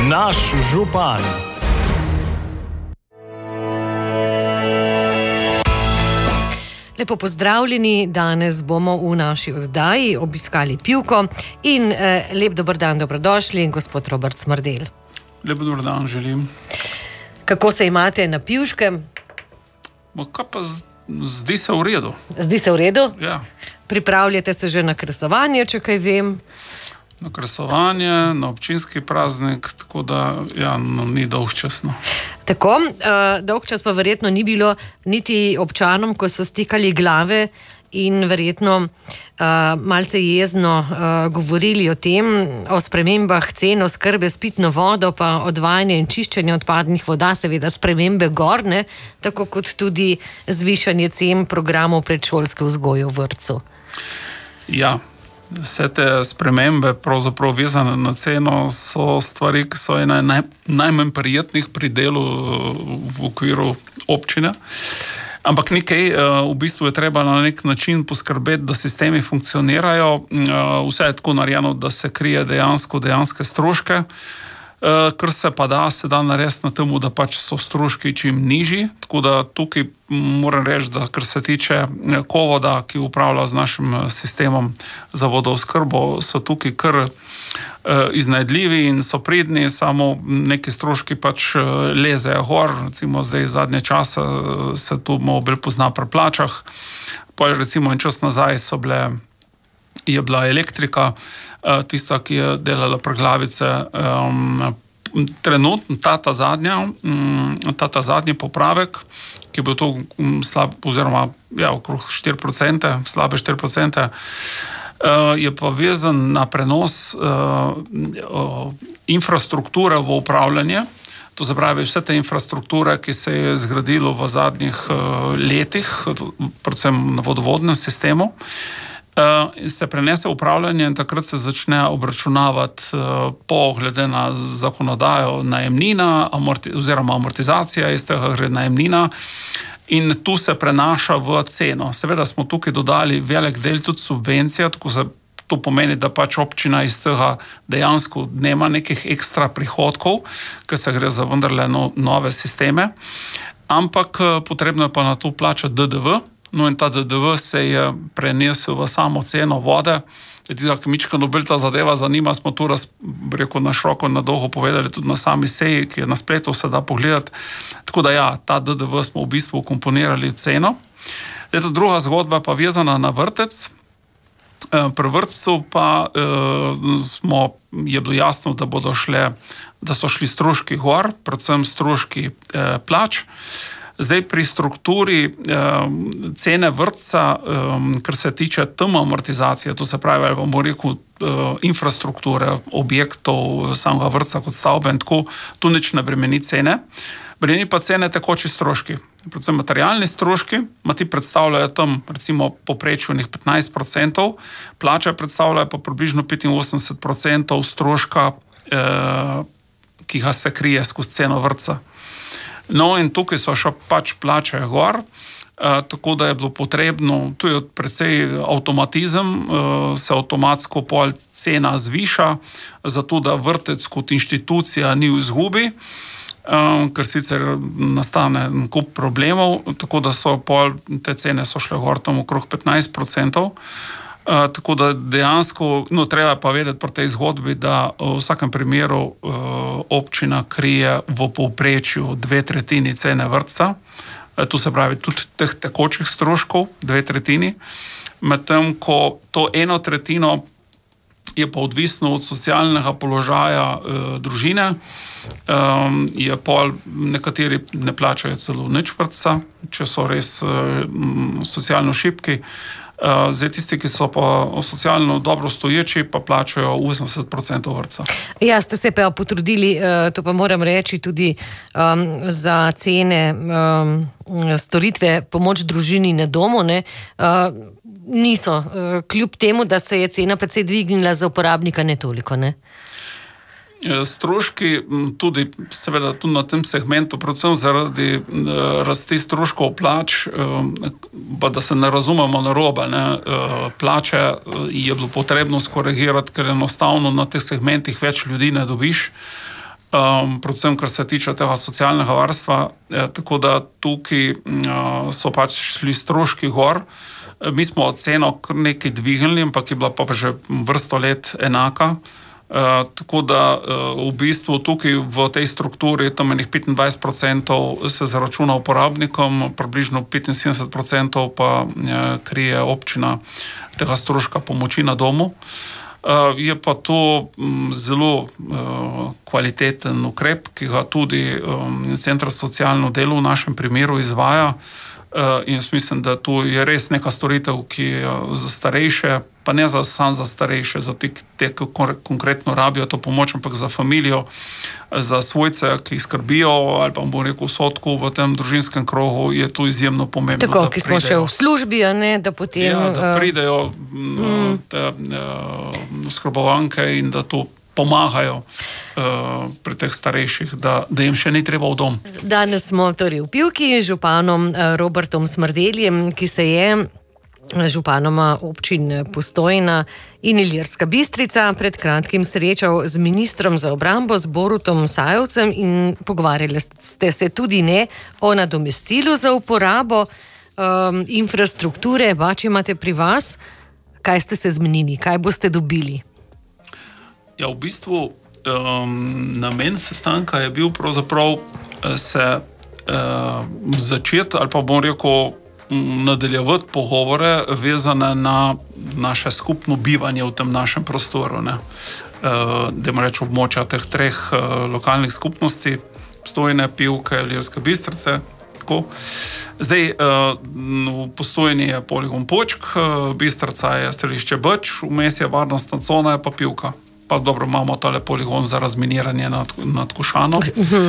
Naš župan. Lepo pozdravljeni, danes bomo v naši oddaji obiskali pivko in lep dober dan, dobrodošli, gospod Robert Smrdelj. Lep dober dan želim. Kako se imate na Pivškem? Kaj pa zdi se v redu. Zdi se v redu? Ja. Pripravljate se že na kresovanje, če kaj vem? Na kresovanje, na občinski praznik, tako da ja, ni dolgčasno. Tako, dolgčas pa verjetno ni bilo niti občanom, ko so stikali glave in verjetno malce jezno govorili o tem, o spremembah cen oskrbe s pitno vodo, pa odvajanje in čiščenje odpadnih voda, seveda spremembe gorne, tako kot tudi zvišanje cen programov predšolske vzgoje v vrtcu. Ja. Vse te spremembe, pravzaprav vezane na ceno, so stvari, ki so ena najmanj prijetnih pri delu v okviru občine. Ampak nekaj, v bistvu je treba na nek način poskrbeti, da sistemi funkcionirajo. Vse je tako narejeno, da se krije dejanske stroške. Kar se pa se da narediti na temu, da pač so stroški čim nižji. Tako da tukaj moram reči, da kar se tiče Kovoda, ki upravlja z našim sistemom za vodooskrbo, so tukaj kar iznajdljivi in so pridni, samo neki stroški pač lezejo gor. Recimo zdaj zadnje čase se tu malo bolj pozna pri plačah. Pa recimo en čas nazaj je bila elektrika, tista, ki je delala preglavice. Trenutno ta zadnji popravek, ki je bil to slab, oziroma okrog 4%, slabe 4%, je pa vezan na prenos infrastrukture v upravljanje. To se pravi, vse te infrastrukture, ki se je zgradilo v zadnjih letih, predvsem na vodovodnem sistemu, se prenese upravljanje in takrat se začne obračunavati glede na zakonodajo najemnina oziroma amortizacija, iz tega gre najemnina in tu se prenaša v ceno. Seveda smo tukaj dodali velik del tudi subvencija, to pomeni, da pač občina iz tega dejansko nema nekih ekstra prihodkov, ker se gre za vendarle nove sisteme, ampak potrebno je pa na to plačati DDV. No in ta DDV se je prenesel v samo ceno vode. Ki mička nobel ta zadeva zanima, smo tu na široko in na dolgo povedali tudi na sami seji, ki je na spletu, se da pogledati. Tako da ja, ta DDV smo v bistvu komponirali v ceno. Druga zgodba pa vezana na vrtec. Pri vrtcu pa je bilo jasno, da so šli stroški gor, predvsem stroški plač. Zdaj pri strukturi cene vrtca, kar se tiče amortizacije, to se pravi, ali bomo rekel infrastrukture, objektov, samega vrtca kot stavbe in tako, tu nič ne bremeni cene. Bremeni pa cene tekoči stroški, predvsem materialni stroški, ti predstavljajo tam recimo poprečnih 15%, plače predstavljajo pa približno 85% stroška, ki ga se krije skozi ceno vrtca. No in tukaj so še pač plače gor, tako da je bilo potrebno, tu je precej avtomatizem, se avtomatsko pol cena zviša, zato da vrtec kot inštitucija ni v izgubi, ker sicer nastane kup problemov, tako da so pol te cene so šle gor tam okrog 15%. Tako da dejansko, treba pa vedeti pri tej zgodbi, da v vsakem primeru občina krije v povprečju 2/3 cene vrtca, to se pravi tudi teh tekočih stroškov, 2/3, medtem ko to 1/3 je pa odvisno od socialnega položaja družine, je pol nekateri ne plačajo celo nič vrtca, če so res socialno šibki. Zdaj tisti, ki so pa socialno dobro stoječi, pa plačajo 80% vrtca. Ja, ste se pa potrudili, to pa moram reči, tudi za cene storitve pomoč družini na domu, ne? Niso, kljub temu, da se je cena precej dvignila, za uporabnika ne toliko, ne? Stroški tudi, seveda tudi na tem segmentu, predvsem zaradi rasti stroškov plač, pa da se ne razumemo narobe, ne, plače je bilo potrebno skorigirati, ker enostavno na teh segmentih več ljudi ne dobiš. predvsem kar se tiče tega socialnega varstva, tako da tukaj so pač šli stroški gor. Mi smo oceno kar nekaj dvignili, ampak je bila pa že vrsto let enaka. Tako da v bistvu tukaj v tej strukturi tam enih 25% se zaračuna uporabnikom, približno 75% pa krije občina tega stroška pomoči na domu. Je pa to zelo kvaliteten ukrep, ki ga tudi Center za socialno delo v našem primeru izvaja. In jaz mislim, da tu je res neka storitev, ki je za starejše, pa ne samo za starejše, za te, ki konkretno rabijo to pomoč, ampak za familijo, za svojce, ki skrbijo, ali pa bom rekel sodku v tem družinskem krogu, je to izjemno pomembno. Tako, ki smo še v službi, a ne, da potem... Ja, da pridejo te skrbovanke in da to pomagajo pri teh starejših, da jim še ni treba v dom. Danes smo torej v Pivki z županom Robertom Smrdeljem, ki se je županoma občin Postojna in Ilirska Bistrica pred kratkim srečal z ministrom za obrambo, z Borutom Sajovcem, in pogovarjali ste se tudi o nadomestilu za uporabo infrastrukture. Če imate pri vas, kaj ste se zmenili, kaj boste dobili? Ja, v bistvu namen sestanka je bil pravzaprav se začeti, ali pa bom rekel, nadaljevati pogovore vezane na naše skupno bivanje v tem našem prostoru. Dajmo reči območja teh treh lokalnih skupnosti, Postojne, Pivke, Ilirske Bistrice. Tako. Zdaj, v Postojni je poligon Počk, Bistrica je strelišče Brč, vmes je varnostna cona, je pa Pivka. Pa dobro, imamo tale poligon za razminiranje nad Košano.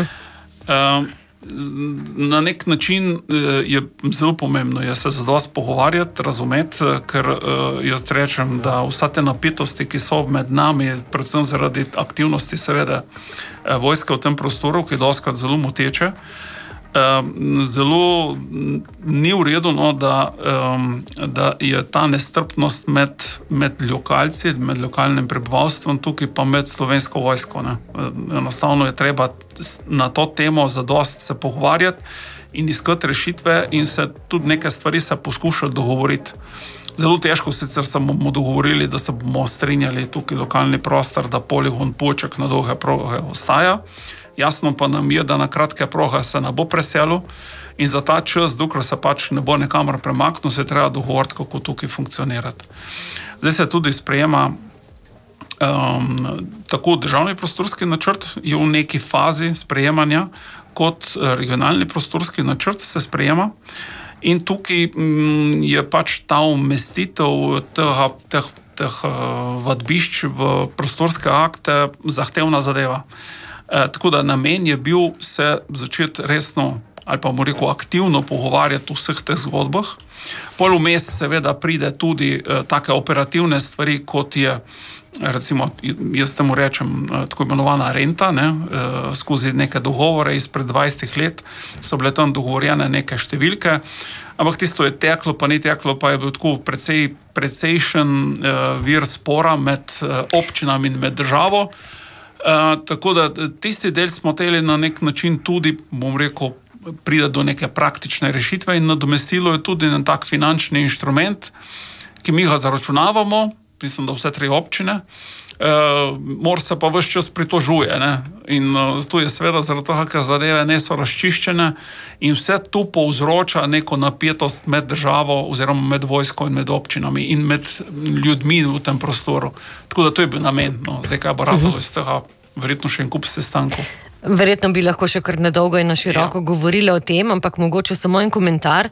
Na nek način je zelo pomembno je se zadosti pogovarjati, razumeti, ker jaz rečem, da vsa te napetosti, ki so med nami, predvsem zaradi aktivnosti seveda vojske v tem prostoru, ki je dostikrat zelo moteče, zelo ni v redu, da je ta nestrpnost med lokalci, med lokalnim prebivalstvom, tukaj pa med Slovensko vojsko. Enostavno je treba na to temo zadosti se pogovarjati in iskati rešitve in se tudi neke stvari se poskušati dogovoriti. Zelo težko sicer se bomo dogovorili, da se bomo strinjali tukaj lokalni prostor, da poligon Poček na dolge proge ostaja. Jasno pa nam je, da na kratke proge se ne bo preselil in za ta čas, dokler se pač ne bo nekamor premaknil, se treba dogovoriti, kako tukaj funkcionirati. Zdaj se tudi sprejema tako državni prostorski načrt je v neki fazi sprejemanja, kot regionalni prostorski načrt se sprejema in tukaj je pač ta umestitev teh vadbišč v prostorske akte zahtevna zadeva. Tako da namen je bil se začeti resno ali pa bomo rekel aktivno pogovarjati o vseh teh zgodbah. Pol vmes seveda pride tudi take operativne stvari, kot je recimo, jaz temu rečem, tako imenovana renta, skozi neke dogovore izpred 20 let so bile tam dogovorjene neke številke, ampak tisto je teklo, pa ni teklo, pa je bil tako precejšen vir spora med občinami in med državo. Tako da tisti del smo hoteli na nek način tudi, bom rekel, pride do neke praktične rešitve in nadomestilo je tudi en tak finančni inštrument, ki mi ga zaračunavamo, mislim, da vse tri občine, mor se pa ves čas pritožuje. In to je seveda zaradi toho, ker zadeve niso razčiščene in vse tu povzroča neko napetost med državo oziroma med vojsko in med občinami in med ljudmi v tem prostoru. Tako da to je bil namen. Zdaj kaj bo ratalo iz tega, verjetno še en kup sestankov. Verjetno bi lahko še kar nedolgo in na široko govorili o tem, ampak mogoče samo en komentar.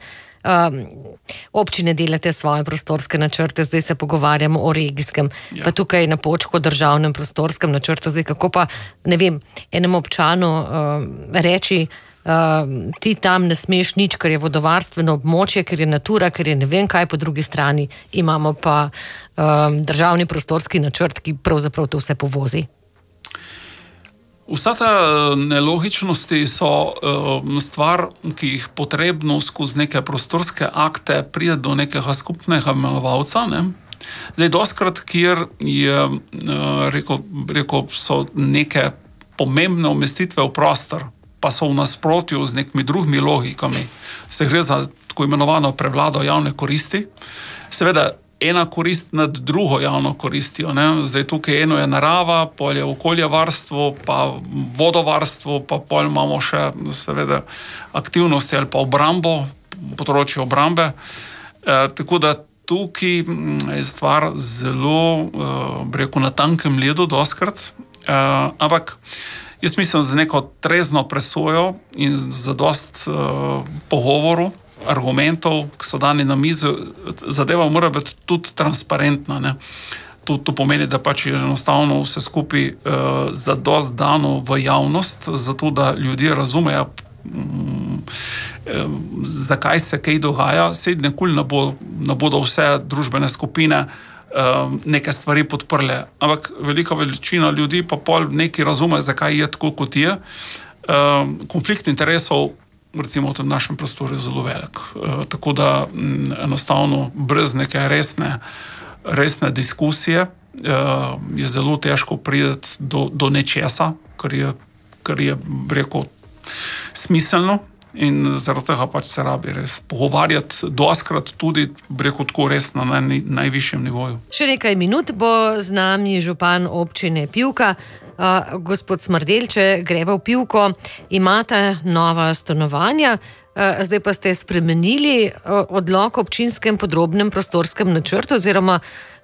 Občine delate svoje prostorske načrte, zdaj se pogovarjamo o regijskem, pa tukaj na Počku državnem prostorskem načrtu, zdaj kako pa, ne vem, enemu občanu reči, ti tam ne smeš nič, ker je vodovarstveno območje, ker je natura, ker je ne vem kaj, po drugi strani imamo pa državni prostorski načrt, ki pravzaprav to vse povozi. Vsa ta nelogičnosti so stvar, ki jih potrebno skozi neke prostorske akte pride do nekega skupnega imenovalca. Zdaj, dostikrat, kjer je, rekel, so neke pomembne umestitve v prostor pa so v nasprotju z nekimi drugimi logikami, se gre za tako imenovano prevlado javne koristi, seveda ena korist nad drugo javno koristijo. Ne? Zdaj tukaj eno je narava, pol je okoljevarstvo, pa vodovarstvo, pa pol imamo še seveda aktivnosti ali pa obrambo, področje obrambe. Tako da tukaj je stvar zelo, na tankem ledu doskrat, ampak jaz mislim, za neko trezno presojo in za dost pogovoru, argumentov, ki so dani na mizo, zadeva mora biti tudi transparentna. Ne? To pomeni, da pač je enostavno vse skupaj zadost dano v javnost, zato da ljudje razumejo, zakaj se kaj dogaja. Sej nikoli ne bodo vse družbene skupine neke stvari podprle, ampak velika večina ljudi pa pol nekaj razume, zakaj je tako, kot je. Konflikt interesov recimo v tem našem prostoru je zelo velik. Tako da enostavno brez neke resne diskusije je zelo težko priti do nečesa, kar je rekel, smiselno in zaradi tega pač se rabi res pogovarjati doskrat tudi, rekel, tako res na najvišjem nivoju. Še nekaj minut bo z nami župan občine Pivka. Gospod Smrdelj, če greva v Pivko, imate nova stanovanja, zdaj pa ste spremenili odlok o občinskem podrobnem prostorskem načrtu oziroma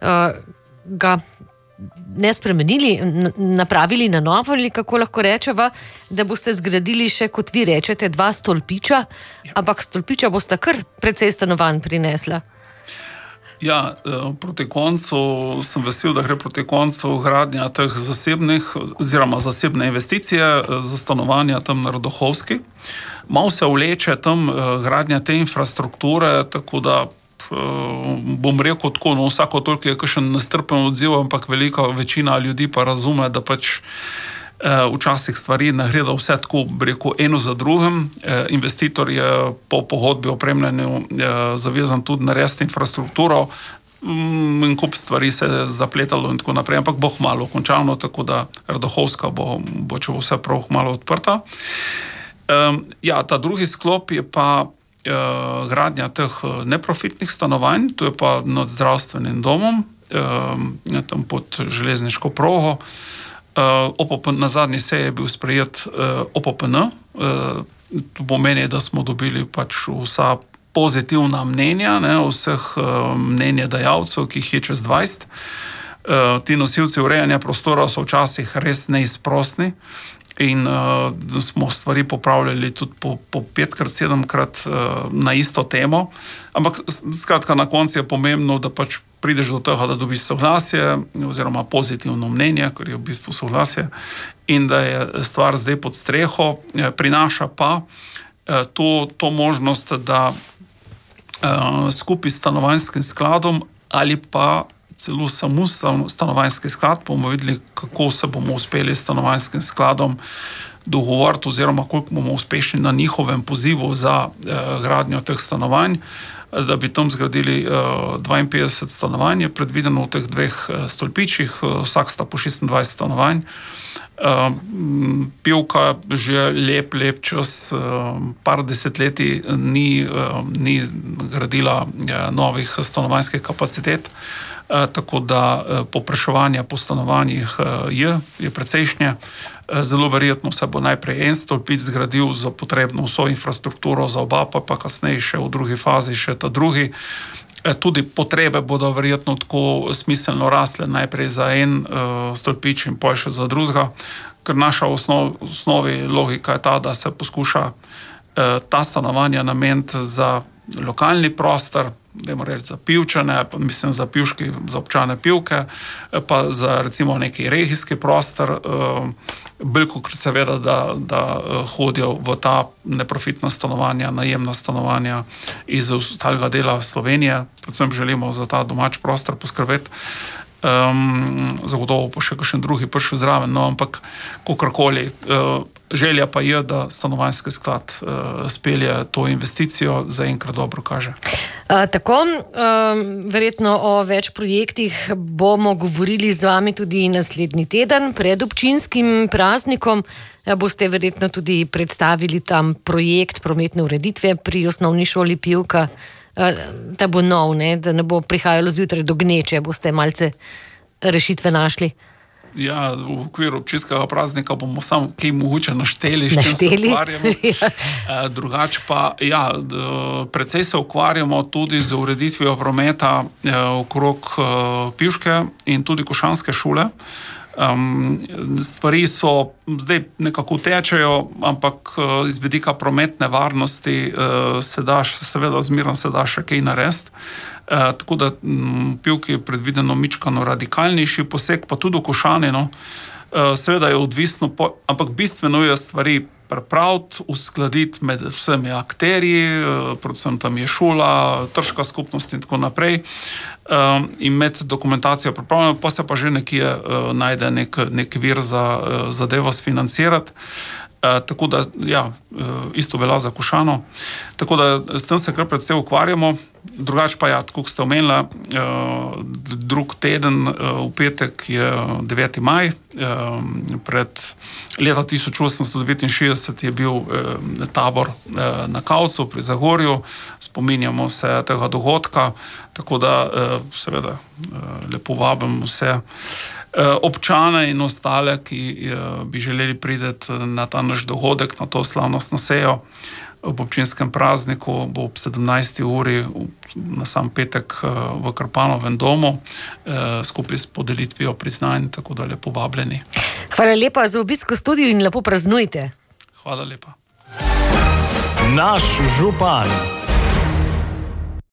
ga ne spremenili, napravili na novo, ali kako lahko rečeva, da boste zgradili še, kot vi rečete, 2 stolpiča, ampak stolpiča boste kar precej stanovanj prinesla. Ja, proti koncu sem vesel, da gre proti koncu gradnja teh zasebnih oziroma zasebne investicije za stanovanja tam na Rodohovski. Malo se vleče tam gradnja te infrastrukture, tako da bom rekel tako, no vsako toliko je kakšen nestrpen odziv, ampak velika večina ljudi pa razume, da pač včasih stvari ne gredo vse tako, rekel, eno za drugim. Investitor je po pogodbi o opremljanju zavezan tudi narediti infrastrukturo in kup stvari se je zapletalo in tako naprej, ampak bo malo končano, tako da Rodohovska bo če bo vse prav malo odprta. Ja, ta drugi sklop je pa gradnja teh neprofitnih stanovanj, to je pa nad zdravstvenim domom, tam pod železniško progo. Na zadnji seji je bil sprejet OPPN, to pomeni, da smo dobili pač vsa pozitivna mnenja, ne, vseh mnenjedajalcev, ki jih je čez 20. Ti nosilci urejanja prostora so včasih res neizprosni in smo stvari popravljali tudi po 5-krat, 7-krat na isto temo, ampak skratka na koncu je pomembno, da pač prideš do tega, da dobiš soglasje oziroma pozitivno mnenje, ker je v bistvu soglasje, in da je stvar zdaj pod streho, prinaša pa to možnost, da skupaj s stanovanjskim skladom ali pa celo samo stanovanjski sklad, bomo videli, kako se bomo uspeli s stanovanjskim skladom dogovoriti oziroma koliko bomo uspešni na njihovem pozivu za gradnjo teh stanovanj, da bi tam zgradili 52 stanovanj, je predvideno v teh 2 stolpičih, vsak sta po 26 stanovanj. Pivka že lep čas, par desetletij ni gradila novih stanovanjskih kapacitet, tako da povpraševanje po stanovanjih je precejšnje. Zelo verjetno se bo najprej en stolpič zgradil za potrebno vso infrastrukturo za oba, pa kasneje še v drugi fazi še ta drugi. Tudi potrebe bodo verjetno tako smiselno rasle, najprej za en stolpič in pol še za drugega, ker naša osnovi logika je ta, da se poskuša ta stanovanja nameniti za lokalni prostor, dajmo reči za Pivčane, pa mislim za občane Pivke, pa za recimo neki regijski prostor, veliko krat seveda, da hodijo v ta neprofitna stanovanja, najemna stanovanja iz ostalega dela Slovenije, predvsem želimo za ta domač prostor poskrbeti. Zagotovo pa še kakšen drugi prišel zraven, no, ampak kakorkoli. Želja pa je, da stanovanjski sklad spelje to investicijo, zaenkrat dobro kaže. Tako, verjetno o več projektih bomo govorili z vami tudi naslednji teden pred občinskim praznikom. Boste verjetno tudi predstavili tam projekt prometne ureditve pri osnovni šoli Pivka. Ta bo nov, ne? Da ne bo prihajalo zjutraj do gneče, boste malce rešitve našli. Ja, v okviru občinskega praznika bomo samo kaj mogoče našteli, s čim se ukvarjamo. Drugače pa, ja, precej se ukvarjamo tudi z ureditvijo prometa okrog Pivške in tudi Košanske šole. Stvari so zdaj nekako tečejo, ampak iz vidika prometne varnosti seveda zmerno se da še kaj narediti. Tako da Pivki je predvideno mičkano radikalnejši poseg, pa tudi v Košani, no. Seveda je odvisno, ampak bistveno je stvari pripraviti, uskladiti med vsemi akterji, predvsem tam je šola, trška skupnost in tako naprej, in med dokumentacijo pripravljeno, pa se pa že nekje najde nek vir za zadevo sfinancirati. Tako da, ja, isto velja za Košano. Tako da s tem se kar predvsej ukvarjamo. Drugače pa, ja, tako ste omenila, drug teden v petek je 9. maj. Pred leta 1869 je bil tabor na Kavcu pri Zagorju. Spominjamo se tega dogodka, tako da seveda lepo vabim vse občane in ostale, ki bi želeli priti na ta naš dogodek, na to slavnostno sejo ob občinskem prazniku, bo ob 17. uri na sam petek v Krpanovem domu skupaj s podelitvijo priznanj, tako da lepo vabljeni. Hvala lepa za obisk v studiu in lepo praznujte. Hvala lepa. Naš župan.